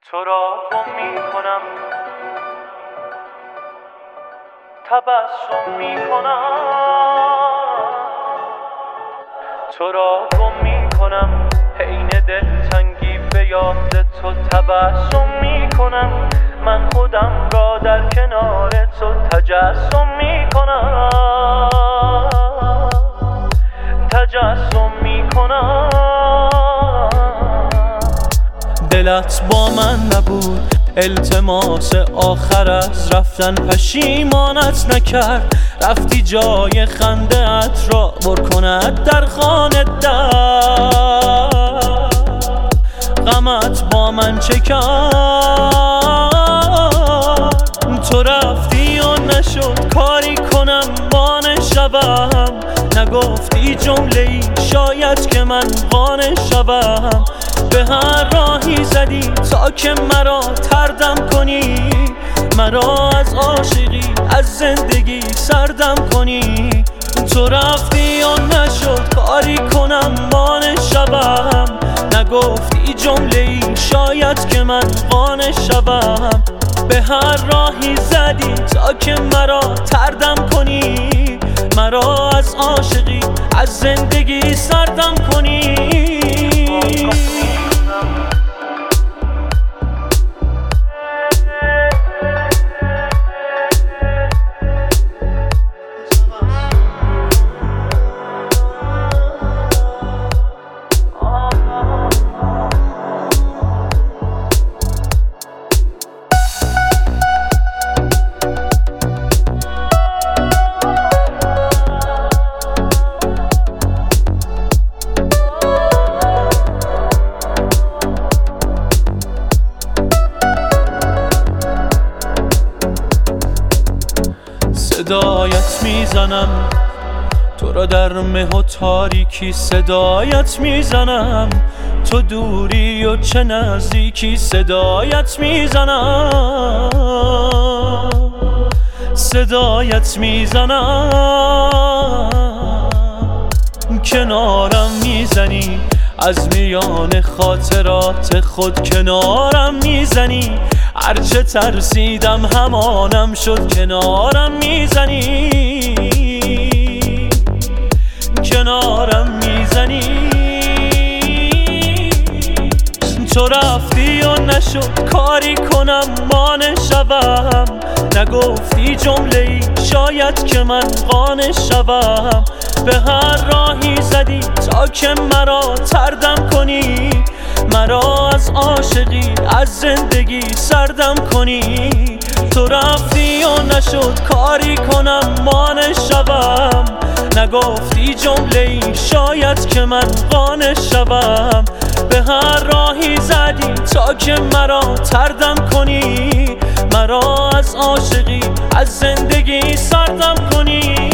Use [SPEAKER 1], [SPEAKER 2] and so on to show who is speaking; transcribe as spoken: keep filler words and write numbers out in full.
[SPEAKER 1] تو را گم می کنم، تبسم می کنم. تو را گم می کنم، حین دلتنگی به یاد تو تبسم می کنم. من خودم را در کنار تو تجسم می کنم، تجسم می کنم. دلت با من نبود، التماس آخر از رفتن پشیمانت نکرد. رفتی جای خنده ات را پر کند در خانه در. غمت با من چه کرد؟ تو رفتی و نشد کاری کنم بانه شوم. نگفتی جمله ای شاید که من قانع شوم. به هر راهی زدی تا که مرا تردم کنی، مرا از عاشقی از زندگی سردم کنی. تو رفتی و نشد کاری کنم بانه شوم. نگفتی جمله ای شاید که من قانع شوم. به هر راهی زدی تا که مرا تردم کنی، مرا از عاشقی از زندگی سردم کنی. صدایت میزنم تو را در مه و تاریکی، صدایت میزنم تو دوری و چه نزدیکی. صدایت میزنم، صدایت میزنم، کنارم میزنی از میان خاطرات خود، کنارم میزنی. هرچه ترسیدم همانم شد، کنارم میزنی، کنارم میزنی. تو رفتی و نشد کاری کنم مانع شوم. نگفتی جمله ای شاید که من قانع شوم. به هر راهی زدی تا که مرا تردم کنی، مرا از عاشقی از زندگی سردم کنی. تو رفتی و نشد کاری کنم مانع شوم. نگفتی جمله ای شاید که من قانع شوم. به هر راهی زدی تا که مرا تردم کنی، مرا از عاشقی از زندگی سردم کنی.